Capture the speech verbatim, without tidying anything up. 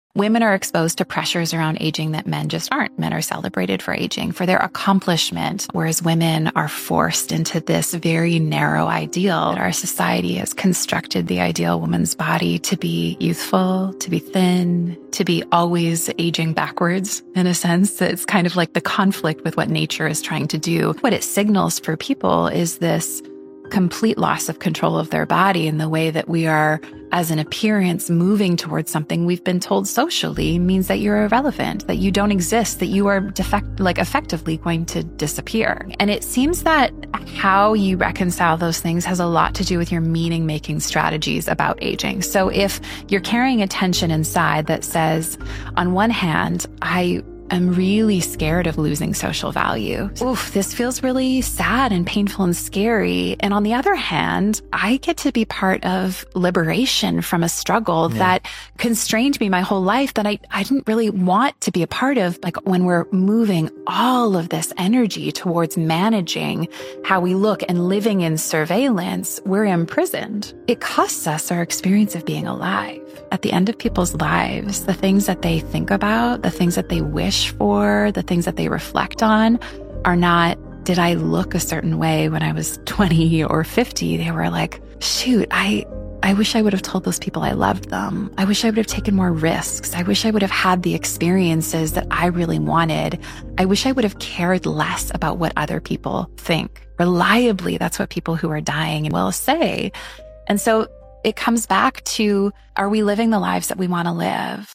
Women are exposed to pressures around aging that men just aren't. Men are celebrated for aging, for their accomplishment, whereas women are forced into this very narrow ideal. Our society has constructed the ideal woman's body to be youthful, to be thin, to be always aging backwards, in a sense. It's kind of like the conflict with what nature is trying to do. What it signals for people is this complete loss of control of their body in the way that we are, as an appearance, moving towards something we've been told socially means that you're irrelevant, that you don't exist, that you are defect, like effectively going to disappear. And it seems that how you reconcile those things has a lot to do with your meaning-making strategies about aging. So if you're carrying a tension inside that says, on one hand, I I'm really scared of losing social value. Oof, this feels really sad and painful and scary. And on the other hand, I get to be part of liberation from a struggle yeah. that constrained me my whole life that I, I didn't really want to be a part of. Like when we're moving all of this energy towards managing how we look and living in surveillance, we're imprisoned. It costs us our experience of being alive. At the end of people's lives, the things that they think about, the things that they wish for, the things that they reflect on are not, did I look a certain way when I was twenty or fifty? They were like, shoot, I, I wish I would have told those people I loved them. I wish I would have taken more risks. I wish I would have had the experiences that I really wanted. I wish I would have cared less about what other people think. Reliably, that's what people who are dying will say. And so it comes back to, are we living the lives that we want to live?